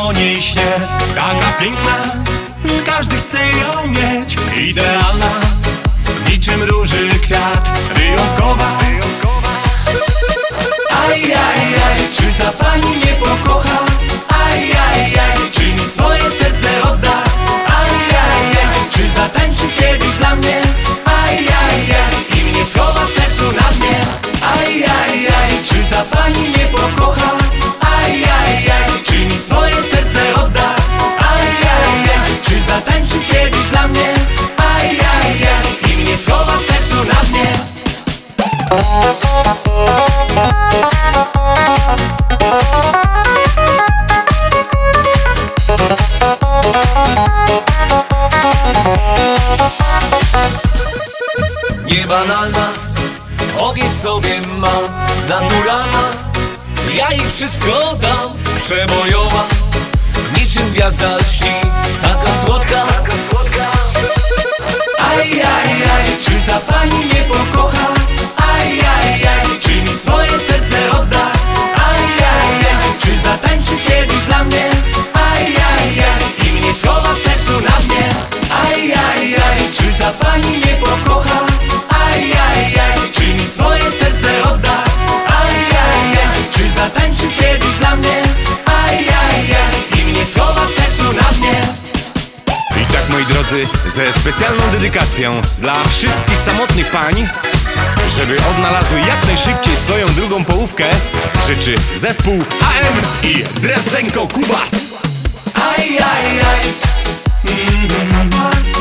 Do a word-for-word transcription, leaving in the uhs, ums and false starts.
o niej śnie. Taka piękna, każdy chce ją mieć. Idealna, niczym róży kwiat, wyjątkowa. Ajajaj, czy ta pani mnie pokocha? Ajajaj, czy mi swoje serce odda? Ajajaj, czy zatańczy kiedyś dla mnie? Ajajaj, i mnie schowa w sercu na dnie. Ajajaj, czy ta pani mnie pokocha? Ajajaj, czy mi swoje serce odda? Ajajaj, czy zatańczy kiedyś dla mnie? Ajajaj, i mnie schowa w sercu na dnie. Niebanalna, ogień w sobie ma, naturalna, ja jej wszystko dam. Przebojowa, niczym gwiazda lśni, taka słodka. Ajajaj, czy ta pani mnie pokocha? Ajajaj, czy mi swoje serce odda? Ajajaj, czy zatańczy kiedyś dla mnie? Ajajaj, i mnie schowa w sercu na dnie. Ajajaj, czy ta pani mnie pokocha? Ajajaj, czy mi swoje serce odda? Ajajaj, czy zatańczy kiedyś dla mnie? Ajajaj, i mnie schowa w sercu na dnie. I tak, moi drodzy, ze specjalną dedykacją dla wszystkich samotnych pań, żeby odnalazły jak najszybciej swoją drugą połówkę, życzy zespół A M i Drezdenko Kubas. Ajajaj, mm-hmm.